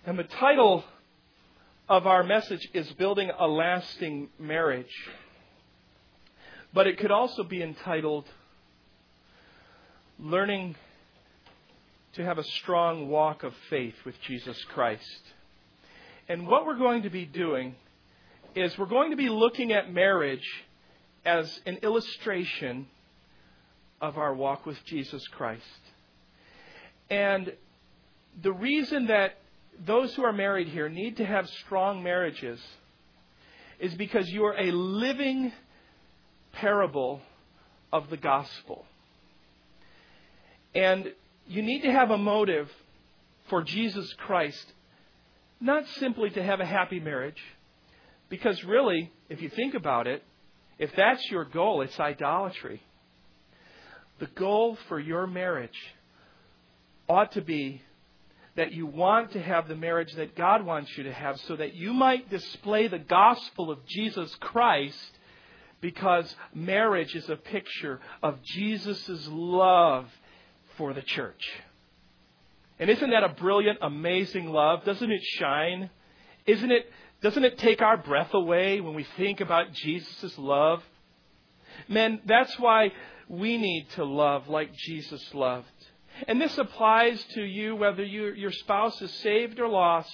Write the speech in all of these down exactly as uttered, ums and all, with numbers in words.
And the title of our message is Building a Lasting Marriage. But it could also be entitled Learning to Have a Strong Walk of Faith with Jesus Christ. And what we're going to be doing is we're going to be looking at marriage as an illustration of our walk with Jesus Christ. And the reason that those who are married here need to have strong marriages is because you are a living parable of the gospel. And you need to have a motive for Jesus Christ, not simply to have a happy marriage, because really, if you think about it, if that's your goal, it's idolatry. The goal for your marriage ought to be that you want to have the marriage that God wants you to have so that you might display the gospel of Jesus Christ, because marriage is a picture of Jesus' love for the church. And isn't that a brilliant, amazing love? Doesn't it shine? Isn't it, doesn't it take our breath away when we think about Jesus' love? Men, that's why we need to love like Jesus loved. And this applies to you whether you, your spouse is saved or lost.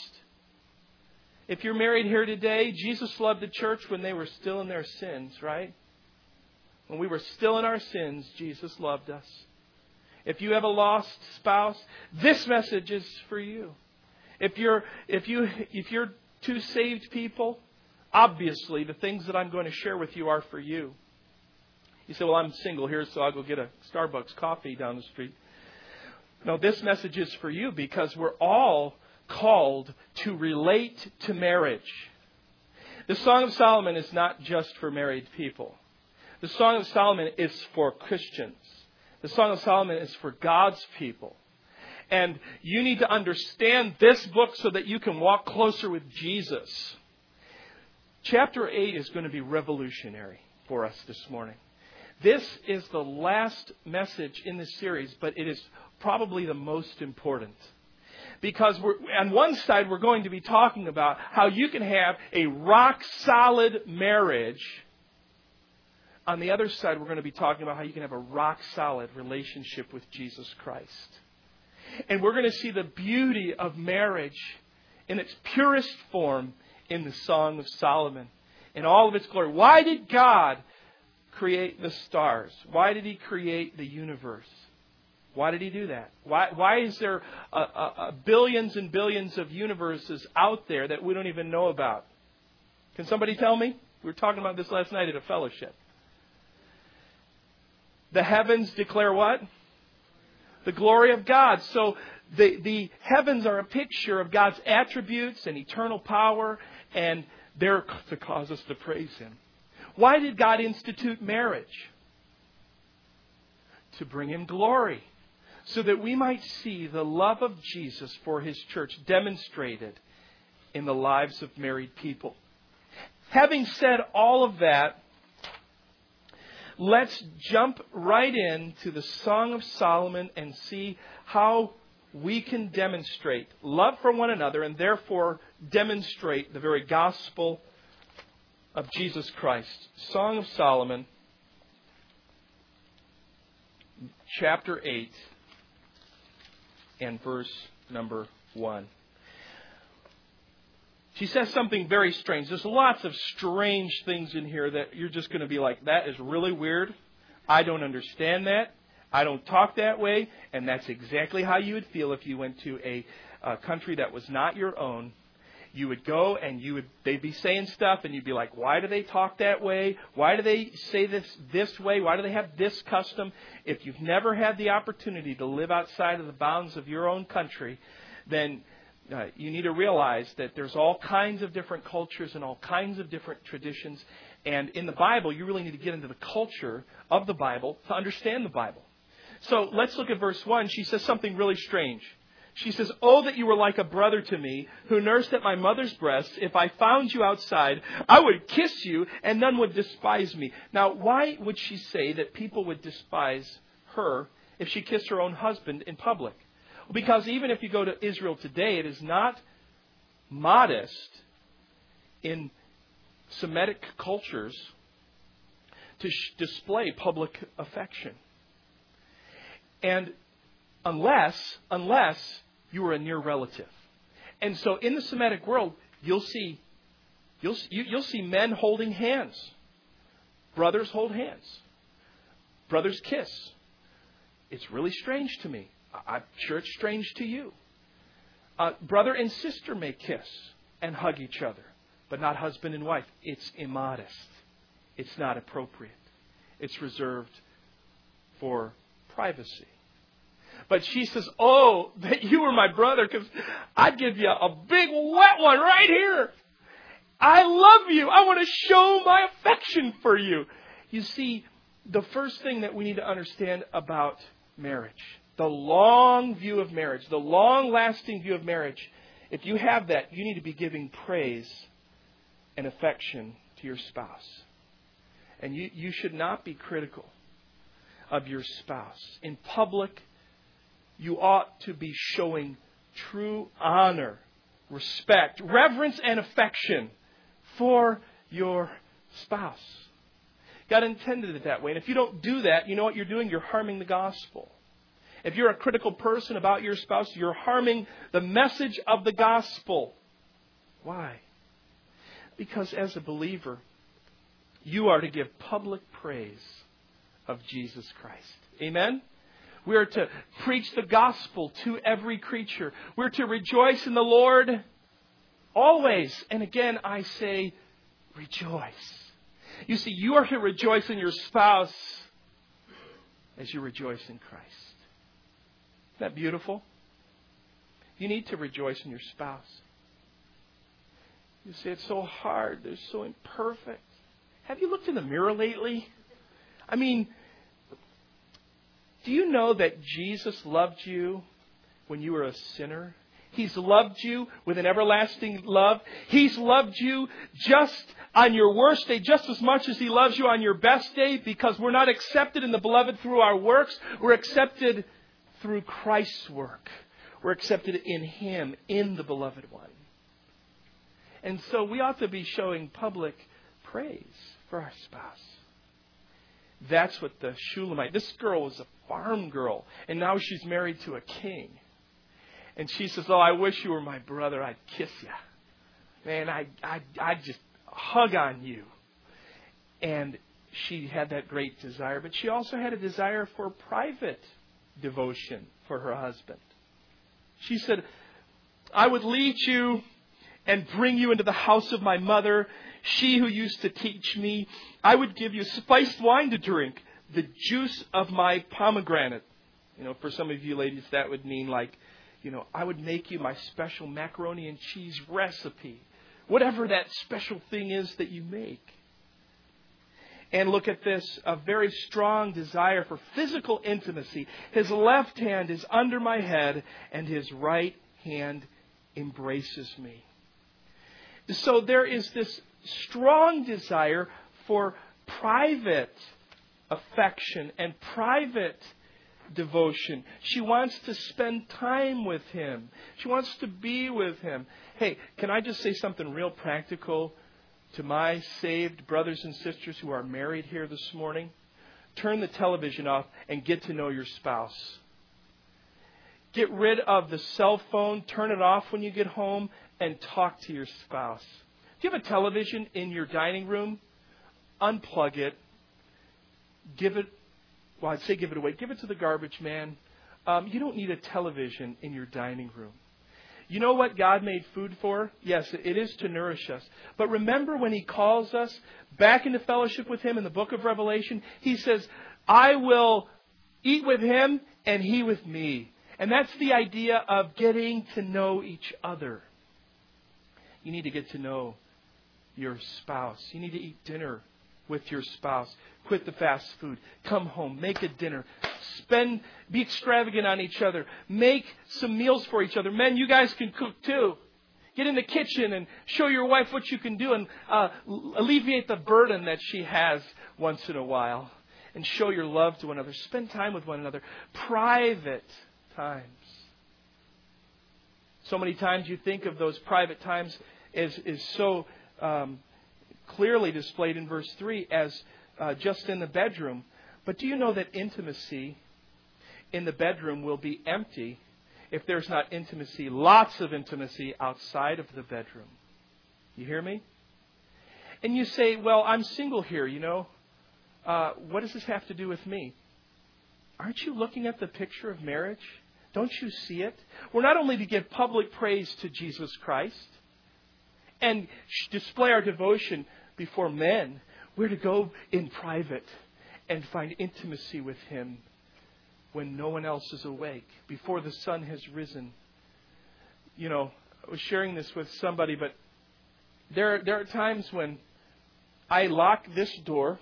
If you're married here today, Jesus loved the church when they were still in their sins, right? When we were still in our sins, Jesus loved us. If you have a lost spouse, this message is for you. If you're if you if you're two saved people, obviously the things that I'm going to share with you are for you. You say, well, I'm single here, so I'll go get a Starbucks coffee down the street. No, this message is for you because we're all called to relate to marriage. The Song of Solomon is not just for married people. The Song of Solomon is for Christians. The Song of Solomon is for God's people. And you need to understand this book so that you can walk closer with Jesus. Chapter eight is going to be revolutionary for us this morning. This is the last message in this series, but it is probably the most important. Because we're, on one side, we're going to be talking about how you can have a rock-solid marriage. On the other side, we're going to be talking about how you can have a rock-solid relationship with Jesus Christ. And we're going to see the beauty of marriage in its purest form in the Song of Solomon, in all of its glory. Why did God create the stars? Why did He create the universe? Why did He do that? Why, why is there a, a, a billions and billions of universes out there that we don't even know about? Can somebody tell me? We were talking about this last night at a fellowship. The heavens declare what? The glory of God. So the, the heavens are a picture of God's attributes and eternal power, and they're to cause us to praise Him. Why did God institute marriage? To bring Him glory, so that we might see the love of Jesus for His church demonstrated in the lives of married people. Having said all of that, let's jump right into the Song of Solomon and see how we can demonstrate love for one another and therefore demonstrate the very gospel of Jesus Christ. Song of Solomon, chapter eight, and verse number one. She says something very strange. There's lots of strange things in here that you're just going to be like, that is really weird. I don't understand that. I don't talk that way. And that's exactly how you would feel if you went to a, a country that was not your own. You would go and you would they'd be saying stuff and you'd be like, why do they talk that way? Why do they say this this way? Why do they have this custom? If you've never had the opportunity to live outside of the bounds of your own country, then uh, you need to realize that there's all kinds of different cultures and all kinds of different traditions. And in the Bible, you really need to get into the culture of the Bible to understand the Bible. So let's look at verse one. She says something really strange. She says, oh, that you were like a brother to me who nursed at my mother's breast. If I found you outside, I would kiss you and none would despise me. Now, why would she say that people would despise her if she kissed her own husband in public? Because even if you go to Israel today, it is not modest in Semitic cultures to sh- display public affection. And unless, unless you were a near relative. And so in the Semitic world, you'll see, you'll, you, you'll see men holding hands. Brothers hold hands. Brothers kiss. It's really strange to me. I'm sure it's strange to you. Uh, brother and sister may kiss and hug each other, but not husband and wife. It's immodest. It's not appropriate. It's reserved for privacy. But she says, oh, that you were my brother, because I'd give you a big wet one right here. I love you. I want to show my affection for you. You see, the first thing that we need to understand about marriage, the long view of marriage, the long-lasting view of marriage, if you have that, you need to be giving praise and affection to your spouse. And you, you should not be critical of your spouse. In public, you ought to be showing true honor, respect, reverence, and affection for your spouse. God intended it that way. And if you don't do that, you know what you're doing? You're harming the gospel. If you're a critical person about your spouse, you're harming the message of the gospel. Why? Because as a believer, you are to give public praise of Jesus Christ. Amen? We are to preach the gospel to every creature. We're to rejoice in the Lord always. And again, I say, rejoice. You see, you are to rejoice in your spouse as you rejoice in Christ. Isn't that beautiful? You need to rejoice in your spouse. You say, it's so hard. They're so imperfect. Have you looked in the mirror lately? I mean, do you know that Jesus loved you when you were a sinner? He's loved you with an everlasting love. He's loved you just on your worst day, just as much as He loves you on your best day, because we're not accepted in the beloved through our works. We're accepted through Christ's work. We're accepted in Him, in the beloved one. And so we ought to be showing public praise for our spouse. That's what the Shulamite, this girl was a farm girl, and now she's married to a king. And she says, oh, I wish you were my brother. I'd kiss you. Man, I, I, I'd just hug on you. And she had that great desire. But she also had a desire for private devotion for her husband. She said, I would lead you and bring you into the house of my mother, she who used to teach me. I would give you spiced wine to drink, the juice of my pomegranate. You know, for some of you ladies, that would mean like, you know, I would make you my special macaroni and cheese recipe. Whatever that special thing is that you make. And look at this, a very strong desire for physical intimacy. His left hand is under my head and his right hand embraces me. So there is this strong desire for private affection and private devotion. She wants to spend time with him. She wants to be with him. Hey, can I just say something real practical to my saved brothers and sisters who are married here this morning? Turn the television off and get to know your spouse. Get rid of the cell phone. Turn it off when you get home and talk to your spouse. Do you have a television in your dining room? Unplug it. Give it, well, I'd say give it away. Give it to the garbage man. Um, you don't need a television in your dining room. You know what God made food for? Yes, it is to nourish us. But remember when He calls us back into fellowship with Him in the book of Revelation? He says, I will eat with Him and He with me. And that's the idea of getting to know each other. You need to get to know your spouse. You need to eat dinner with your spouse. Quit the fast food. Come home. Make a dinner. Spend, be extravagant on each other. Make some meals for each other. Men, you guys can cook too. Get in the kitchen and show your wife what you can do and uh, alleviate the burden that she has once in a while. And show your love to one another. Spend time with one another. Private times. So many times you think of those private times as is so um, clearly displayed in verse three as uh, just in the bedroom. But do you know that intimacy in the bedroom will be empty if there's not intimacy, lots of intimacy outside of the bedroom? You hear me? And you say, well, I'm single here, you know. Uh, what does this have to do with me? Aren't you looking at the picture of marriage? Don't you see it? We're not only to give public praise to Jesus Christ and display our devotion before men, we're to go in private and find intimacy with Him when no one else is awake, before the sun has risen. You know, I was sharing this with somebody, but there, there are times when I lock this door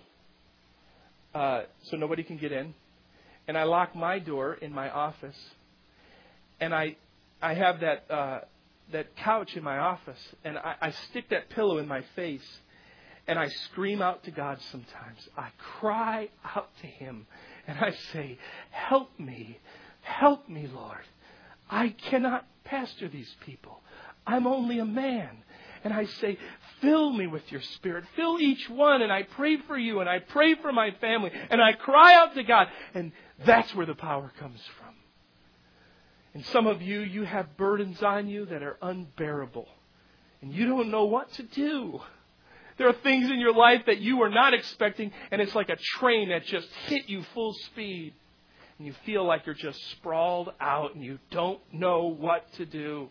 uh, so nobody can get in, and I lock my door in my office, and I I have that uh, that couch in my office, and I, I stick that pillow in my face, and I scream out to God sometimes. I cry out to Him, and I say, help me, help me, Lord. I cannot pastor these people. I'm only a man. And I say, fill me with your Spirit. Fill each one. And I pray for you. And I pray for my family. And I cry out to God. And that's where the power comes from. And some of you, you have burdens on you that are unbearable. And you don't know what to do. There are things in your life that you were not expecting. And it's like a train that just hit you full speed. And you feel like you're just sprawled out. And you don't know what to do.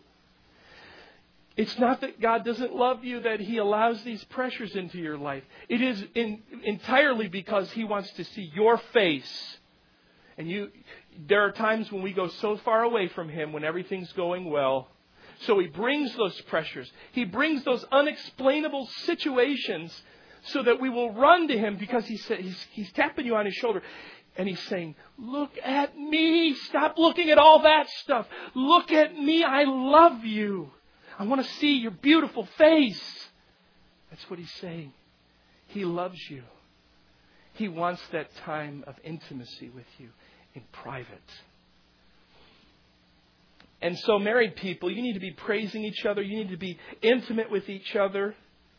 It's not that God doesn't love you, that He allows these pressures into your life. It is in, entirely because He wants to see your face. And you, there are times when we go so far away from Him when everything's going well. So He brings those pressures. He brings those unexplainable situations so that we will run to Him because he said, he's, he's tapping you on His shoulder. And He's saying, look at me. Stop looking at all that stuff. Look at me. I love you. I want to see your beautiful face. That's what He's saying. He loves you. He wants that time of intimacy with you in private. And so married people, you need to be praising each other. You need to be intimate with each other.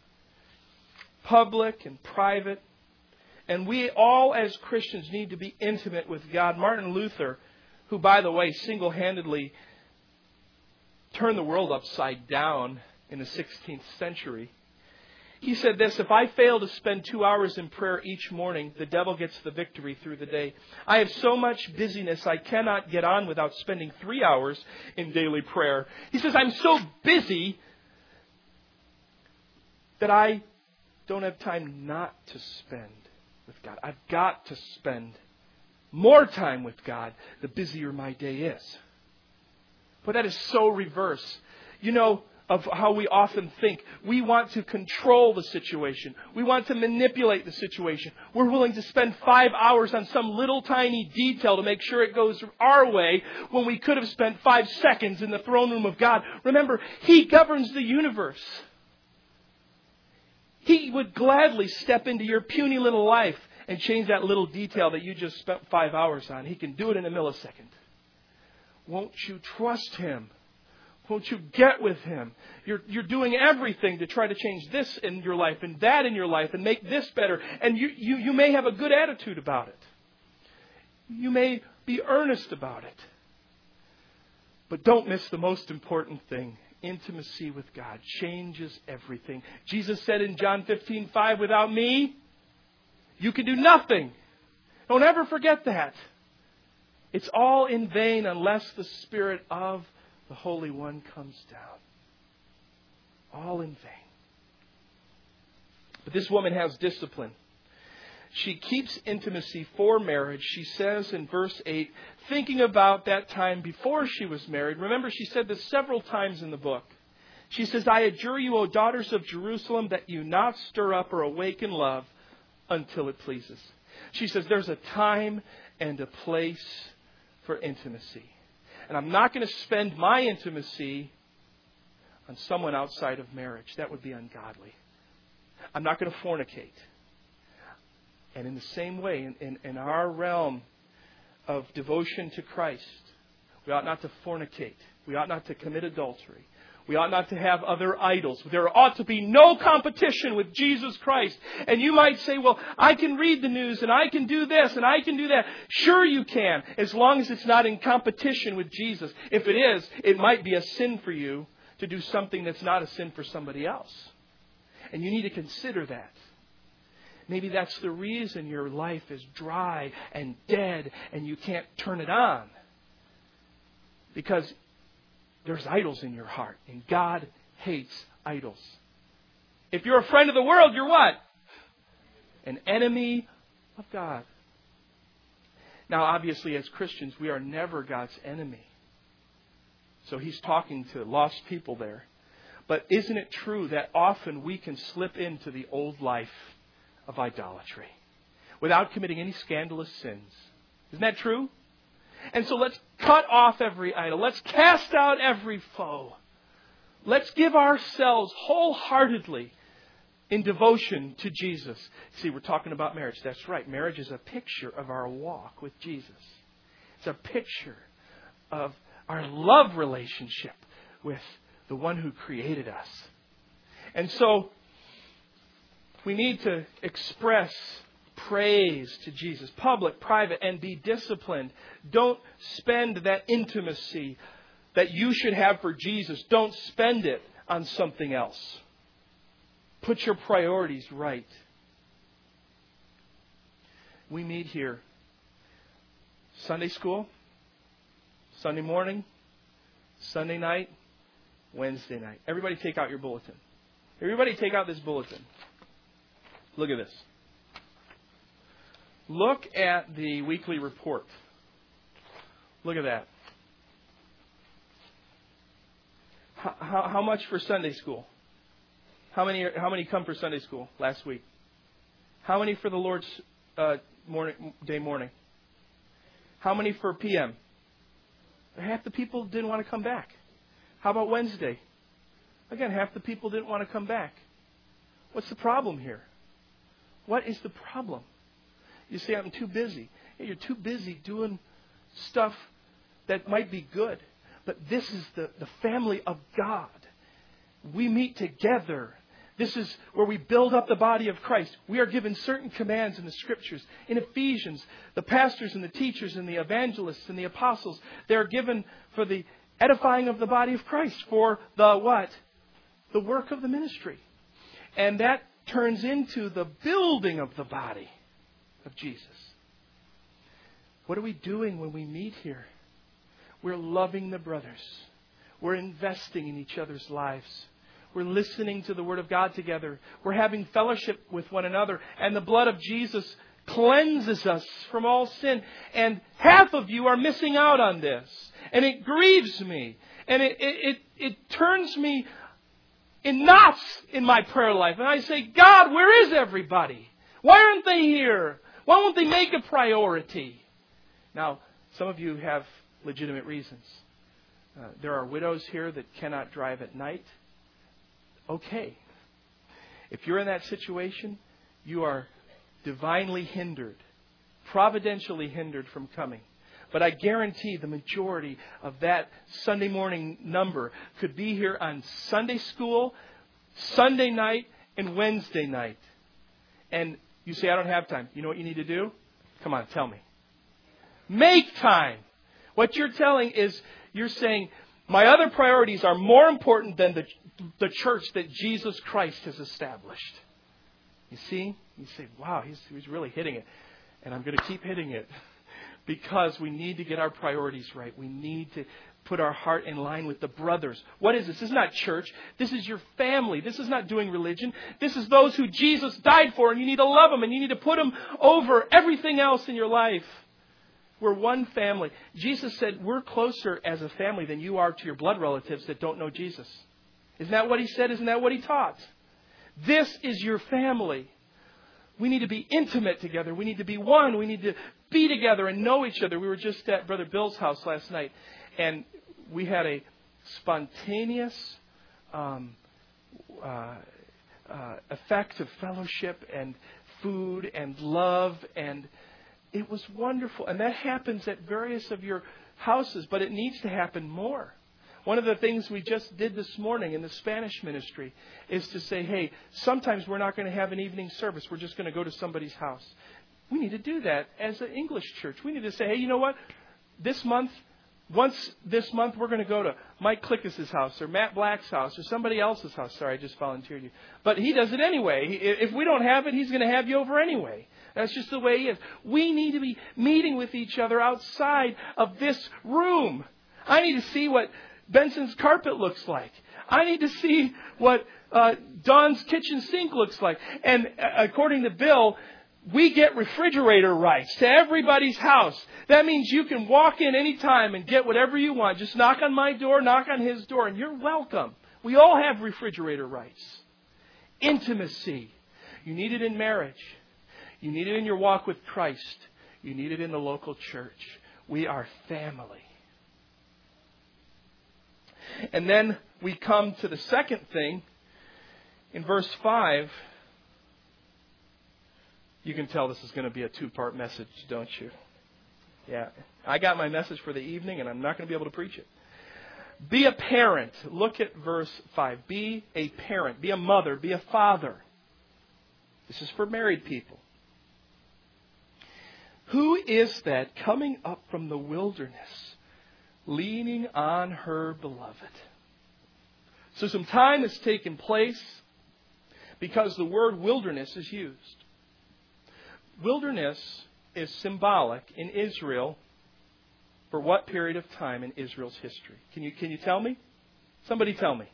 Public and private. And we all as Christians need to be intimate with God. Martin Luther, who by the way single-handedly turned the world upside down in the sixteenth century. He said this, if I fail to spend two hours in prayer each morning, the devil gets the victory through the day. I have so much busyness, I cannot get on without spending three hours in daily prayer. He says, I'm so busy that I don't have time not to spend with God. I've got to spend more time with God the busier my day is. But that is so reverse, you know, of how we often think. We want to control the situation. We want to manipulate the situation. We're willing to spend five hours on some little tiny detail to make sure it goes our way when we could have spent five seconds in the throne room of God. Remember, He governs the universe. He would gladly step into your puny little life and change that little detail that you just spent five hours on. He can do it in a millisecond. Won't you trust Him? Won't you get with Him? You're, you're doing everything to try to change this in your life and that in your life and make this better. And you, you, you may have a good attitude about it. You may be earnest about it. But don't miss the most important thing. Intimacy with God changes everything. Jesus said in John fifteen five, without me, you can do nothing. Don't ever forget that. It's all in vain unless the Spirit of the Holy One comes down. All in vain. But this woman has discipline. She keeps intimacy for marriage. She says in verse eight, thinking about that time before she was married. Remember, she said this several times in the book. She says, I adjure you, O daughters of Jerusalem, that you not stir up or awaken love until it pleases. She says there's a time and a place for intimacy. And I'm not going to spend my intimacy on someone outside of marriage. That would be ungodly. I'm not going to fornicate. And in the same way, in, in, in our realm of devotion to Christ, we ought not to fornicate. We ought not to commit adultery. We ought not to have other idols. There ought to be no competition with Jesus Christ. And you might say, well, I can read the news and I can do this and I can do that. Sure you can, as long as it's not in competition with Jesus. If it is, it might be a sin for you to do something that's not a sin for somebody else. And you need to consider that. Maybe that's the reason your life is dry and dead and you can't turn it on. Because there's idols in your heart. And God hates idols. If you're a friend of the world, you're what? An enemy of God. Now, obviously, as Christians, we are never God's enemy. So he's talking to lost people there. But isn't it true that often we can slip into the old life of idolatry without committing any scandalous sins? Isn't that true? And so let's cut off every idol. Let's cast out every foe. Let's give ourselves wholeheartedly in devotion to Jesus. See, we're talking about marriage. That's right. Marriage is a picture of our walk with Jesus. It's a picture of our love relationship with the one who created us. And so we need to express praise to Jesus, public, private, and be disciplined. Don't spend that intimacy that you should have for Jesus. Don't spend it on something else. Put your priorities right. We meet here Sunday school, Sunday morning, Sunday night, Wednesday night. Everybody take out your bulletin. Everybody take out this bulletin. Look at this. Look at the weekly report. Look at that. How, how, how much for Sunday school? How many how many come for Sunday school last week? How many for the Lord's uh, morning day morning? How many for P M? Half the people didn't want to come back. How about Wednesday? Again, half the people didn't want to come back. What's the problem here? What is the problem? You say, I'm too busy. Hey, you're too busy doing stuff that might be good. But this is the, the family of God. We meet together. This is where we build up the body of Christ. We are given certain commands in the Scriptures. In Ephesians, the pastors and the teachers and the evangelists and the apostles, they are given for the edifying of the body of Christ. For the what? The work of the ministry. And that turns into the building of the body of Jesus. What are we doing when we meet here? We're loving the brothers. We're investing in each other's lives. We're listening to the Word of God together. We're having fellowship with one another. And the blood of Jesus cleanses us from all sin. And half of you are missing out on this. And it grieves me. And it, it, it, it turns me in knots in my prayer life. And I say, God, where is everybody? Why aren't they here? Why won't they make a priority? Now, some of you have legitimate reasons. Uh, there are widows here that cannot drive at night. Okay. If you're in that situation, you are divinely hindered, providentially hindered from coming. But I guarantee the majority of that Sunday morning number could be here on Sunday school, Sunday night, and Wednesday night. And you say, I don't have time. You know what you need to do? Come on, tell me. Make time. What you're telling is, you're saying, my other priorities are more important than the, the church that Jesus Christ has established. You see? You say, wow, he's, he's really hitting it. And I'm going to keep hitting it. Because we need to get our priorities right. We need to put our heart in line with the brothers. What is this? This is not church. This is your family. This is not doing religion. This is those who Jesus died for, and you need to love them, and you need to put them over everything else in your life. We're one family. Jesus said we're closer as a family than you are to your blood relatives that don't know Jesus. Isn't that what he said? Isn't that what he taught? This is your family. We need to be intimate together. We need to be one. We need to be together and know each other. We were just at Brother Bill's house last night, and we had a spontaneous um, uh, uh, effect of fellowship and food and love, and it was wonderful. And that happens at various of your houses, but it needs to happen more. One of the things we just did this morning in the Spanish ministry is to say, hey, sometimes we're not going to have an evening service. We're just going to go to somebody's house. We need to do that as an English church. We need to say, hey, you know what? This month, once this month, we're going to go to Mike Klickus' house or Matt Black's house or somebody else's house. Sorry, I just volunteered you. But he does it anyway. If we don't have it, he's going to have you over anyway. That's just the way he is. We need to be meeting with each other outside of this room. I need to see what Benson's carpet looks like. I need to see what uh, Don's kitchen sink looks like. And uh, according to Bill, we get refrigerator rights to everybody's house. That means you can walk in anytime and get whatever you want. Just knock on my door, knock on his door, and you're welcome. We all have refrigerator rights. Intimacy. You need it in marriage. You need it in your walk with Christ. You need it in the local church. We are family. And then we come to the second thing. In verse five, you can tell this is going to be a two-part message, don't you? Yeah. I got my message for the evening, and I'm not going to be able to preach it. Be a parent. Look at verse five. Be a parent. Be a mother. Be a father. This is for married people. Who is that coming up from the wilderness, leaning on her beloved? So some time has taken place because the word wilderness is used. Wilderness is symbolic in Israel for what period of time in Israel's history? Can you, can you tell me? Somebody tell me.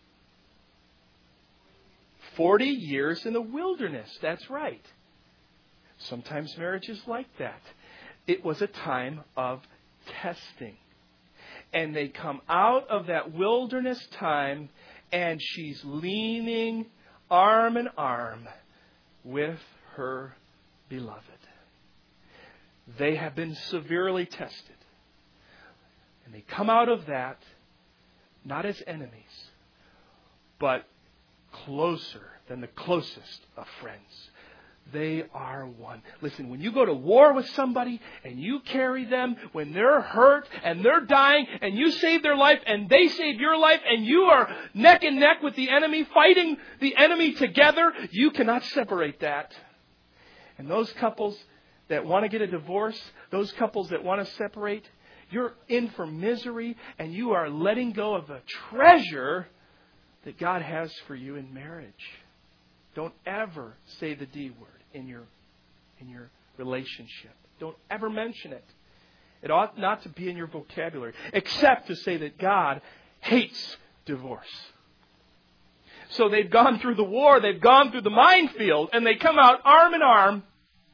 Forty years in the wilderness. That's right. Sometimes marriage is like that. It was a time of testing. And they come out of that wilderness time, and she's leaning arm in arm with her beloved. They have been severely tested. And they come out of that not as enemies, but closer than the closest of friends. They are one. Listen, when you go to war with somebody and you carry them when they're hurt and they're dying and you save their life and they save your life and you are neck and neck with the enemy, fighting the enemy together, you cannot separate that. And those couples that want to get a divorce, those couples that want to separate, you're in for misery and you are letting go of a treasure that God has for you in marriage. Don't ever say the D word in your in your relationship. Don't ever mention it. It ought not to be in your vocabulary, except to say that God hates divorce. So they've gone through the war, they've gone through the minefield, and they come out arm in arm.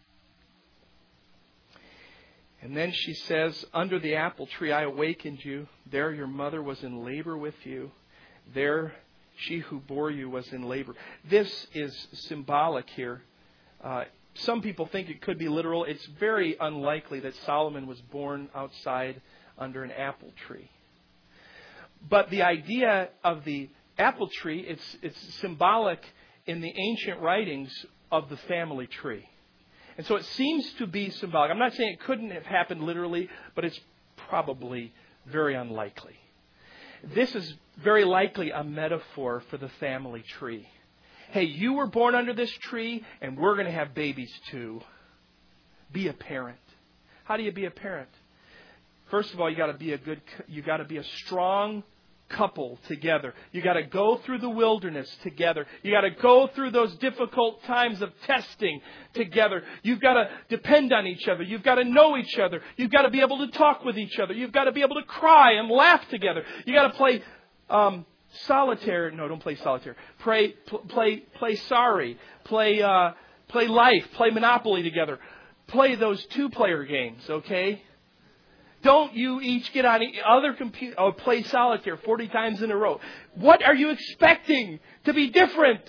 And then she says, under the apple tree I awakened you. There your mother was in labor with you. There she who bore you was in labor. This is symbolic here. Uh, some people think it could be literal. It's very unlikely that Solomon was born outside under an apple tree. But the idea of the apple tree, it's, it's symbolic in the ancient writings of the family tree. And so it seems to be symbolic. I'm not saying it couldn't have happened literally, but it's probably very unlikely. This is very likely a metaphor for the family tree. Hey, you were born under this tree, and we're going to have babies too. Be a parent. How do you be a parent? First of all, you got to be a good. You got to be a strong couple together. You got to go through the wilderness together. You got to go through those difficult times of testing together. You've got to depend on each other. You've got to know each other. You've got to be able to talk with each other. You've got to be able to cry and laugh together. You got to play um, solitaire. No, don't play solitaire. Play, pl- play, play sorry. Play, uh, play life. Play Monopoly together. Play those two-player games. Okay. Don't you each get on other computer or play solitaire forty times in a row. What are you expecting to be different?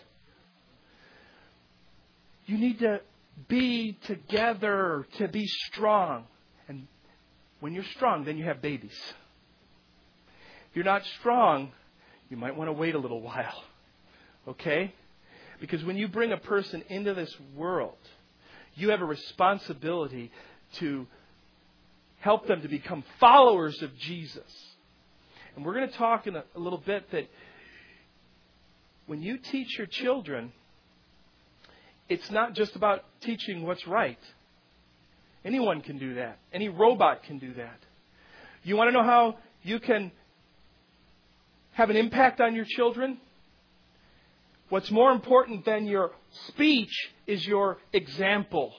You need to be together to be strong. And when you're strong, then you have babies. If you're not strong, you might want to wait a little while. Okay? Because when you bring a person into this world, you have a responsibility to help them to become followers of Jesus. And we're going to talk in a, a little bit that when you teach your children, it's not just about teaching what's right. Anyone can do that. Any robot can do that. You want to know how you can have an impact on your children? What's more important than your speech is your example.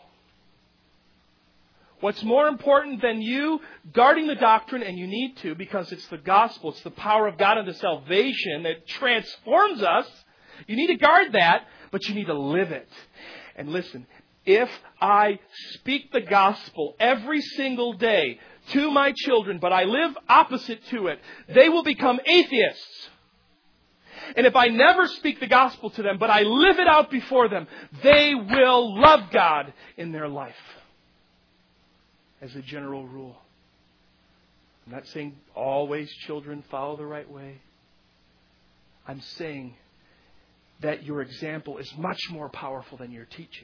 What's more important than you guarding the doctrine, and you need to because it's the gospel, it's the power of God unto salvation that transforms us. You need to guard that, but you need to live it. And listen, if I speak the gospel every single day to my children, but I live opposite to it, they will become atheists. And if I never speak the gospel to them, but I live it out before them, they will love God in their life. As a general rule. I'm not saying always children follow the right way. I'm saying that your example is much more powerful than your teaching.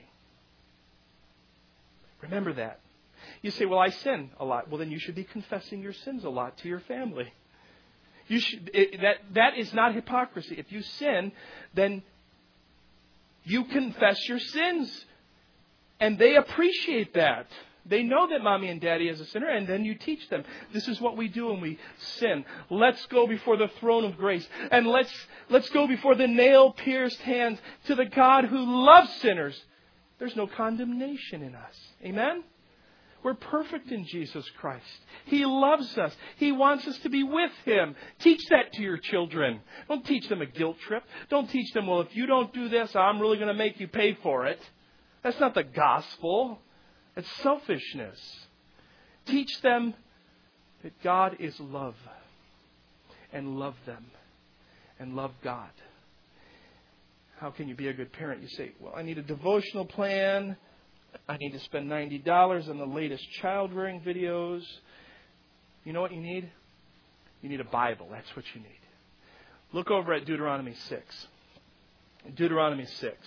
Remember that. You say, well, I sin a lot. Well, then you should be confessing your sins a lot to your family. You should, it, that, that is not hypocrisy. If you sin, then you confess your sins. And they appreciate that. They know that mommy and daddy is a sinner, and then you teach them. This is what we do when we sin. Let's go before the throne of grace. And let's, let's go before the nail-pierced hands to the God who loves sinners. There's no condemnation in us. Amen? We're perfect in Jesus Christ. He loves us. He wants us to be with Him. Teach that to your children. Don't teach them a guilt trip. Don't teach them, well, if you don't do this, I'm really going to make you pay for it. That's not the gospel. It's selfishness. Teach them that God is love. And love them. And love God. How can you be a good parent? You say, well, I need a devotional plan. I need to spend ninety dollars on the latest child-rearing videos. You know what you need? You need a Bible. That's what you need. Look over at Deuteronomy six. Deuteronomy six.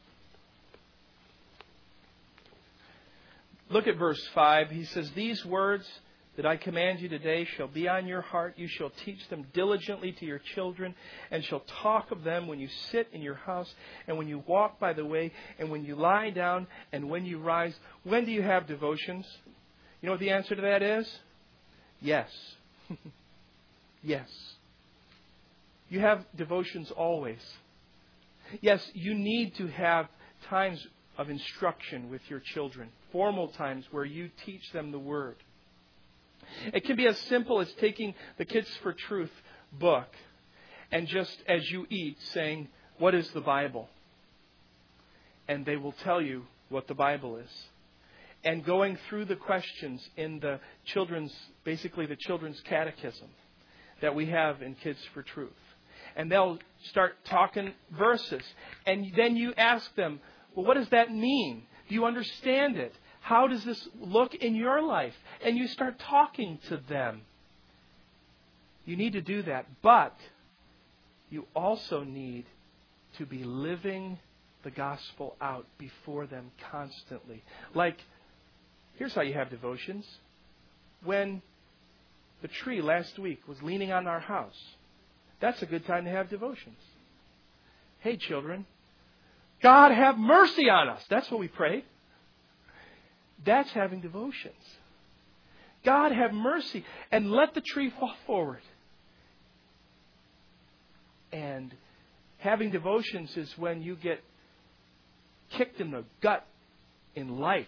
Look at verse five. He says, these words that I command you today shall be on your heart. You shall teach them diligently to your children, and shall talk of them when you sit in your house, and when you walk by the way, and when you lie down, and when you rise. When do you have devotions? You know what the answer to that is? Yes. Yes. You have devotions always. Yes, you need to have times of instruction with your children. Formal times where you teach them the Word. It can be as simple as taking the Kids for Truth book and just as you eat saying, what is the Bible? And they will tell you what the Bible is. And going through the questions in the children's, basically the children's catechism that we have in Kids for Truth. And they'll start talking verses. And then you ask them, well, what does that mean? Do you understand it? How does this look in your life? And you start talking to them. You need to do that. But you also need to be living the gospel out before them constantly. Like, here's how you have devotions. When the tree last week was leaning on our house, that's a good time to have devotions. Hey, children, God have mercy on us. That's what we prayed. That's having devotions. God have mercy and let the tree fall forward. And having devotions is when you get kicked in the gut in life.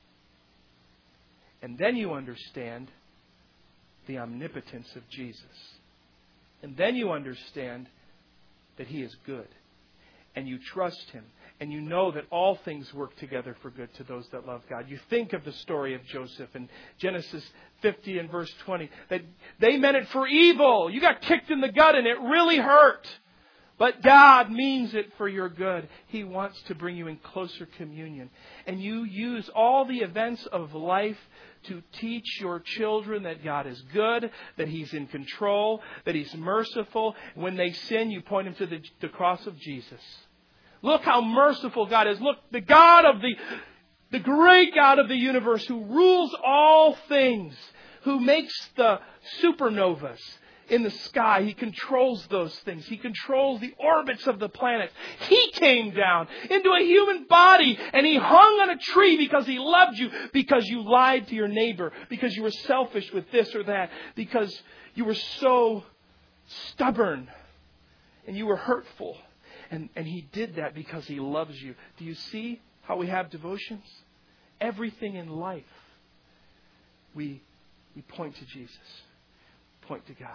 And then you understand the omnipotence of Jesus. And then you understand that He is good. And you trust Him. And you know that all things work together for good to those that love God. You think of the story of Joseph in Genesis fifty and verse twenty. That they meant it for evil. You got kicked in the gut and it really hurt. But God means it for your good. He wants to bring you in closer communion. And you use all the events of life to teach your children that God is good, that He's in control, that He's merciful. When they sin, you point them to the, the cross of Jesus. Look how merciful God is. Look, the God of the, the great God of the universe who rules all things, who makes the supernovas. in the sky. He controls those things. He controls the orbits of the planets. He came down into a human body and He hung on a tree because He loved you, because you lied to your neighbor, because you were selfish with this or that, because you were so stubborn and you were hurtful. And, and He did that because He loves you. Do you see how we have devotions? Everything in life, we, we point to Jesus. Point to God.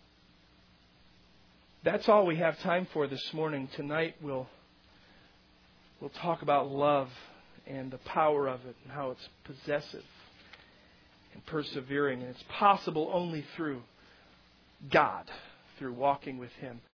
That's all we have time for this morning. Tonight we'll we'll talk about love and the power of it and how it's possessive and persevering, and it's possible only through God, through walking with Him.